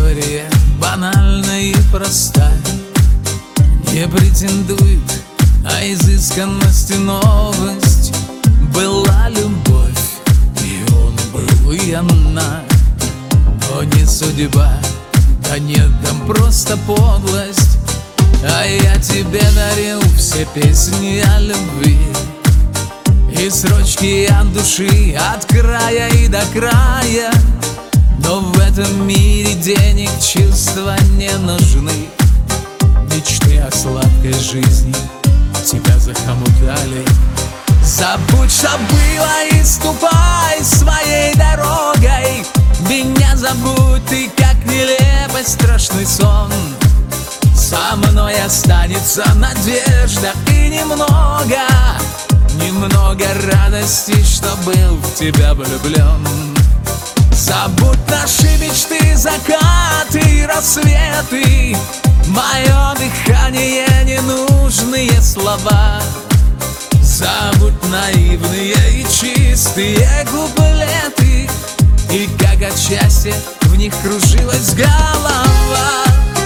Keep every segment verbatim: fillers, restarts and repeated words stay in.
история банальная и простая, не претендует на изысканность и новость. Была любовь, и он был, и она, но не судьба, да нет, там просто подлость. А я тебе дарил все песни о любви и строчки от души, от края и до края. Но в этом мире денег, чувства не нужны. Мечты о сладкой жизни тебя захомутали. Забудь, что было, и ступай своей дорогой. Меня забудь, ты как нелепость, страшный сон. Со мной останется надежда и немного, немного радости, что был в тебя влюблен. Забудь наши мечты, закаты и рассветы, мое дыхание, ненужные слова. Забудь наивные и чистые куплеты, и как от счастья в них кружилась голова.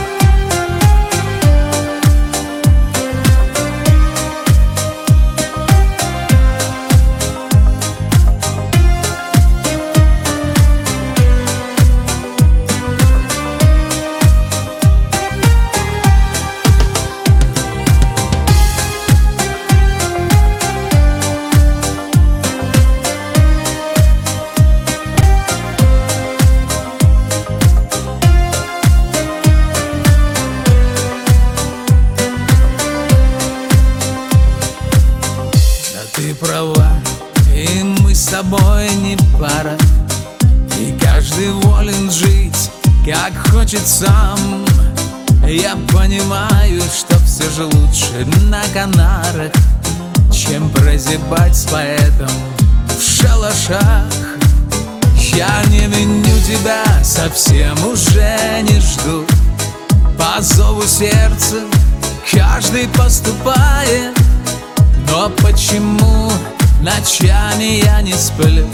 Ты права, и мы с тобой не пара, и каждый волен жить, как хочет сам. Я понимаю, что все же лучше на Канарах, чем прозябать с поэтом в шалашах. Я не виню тебя, совсем уже не жду. По зову сердца каждый поступает. Но почему ночами я не сплю?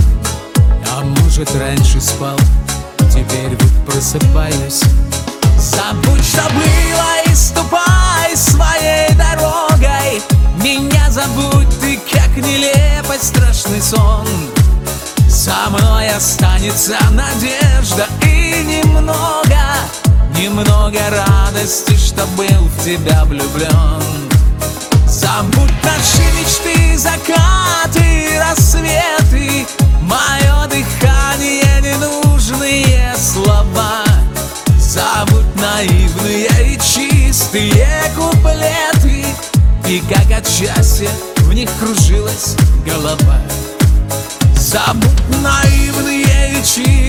А может, раньше спал, теперь вот просыпаюсь. Забудь, что было, и ступай своей дорогой. Меня забудь, ты как нелепость, страшный сон. Со мной останется надежда и немного, немного радости, что был в тебя влюблен. Забудь наши мечты, закаты и рассветы, мое дыхание, ненужные слова. Забудь наивные и чистые куплеты, и как от счастья в них кружилась голова. Забудь наивные и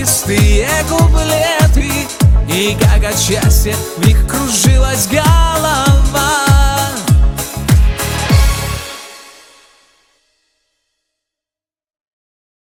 чистые куплеты, и как от счастья в них кружилась голова.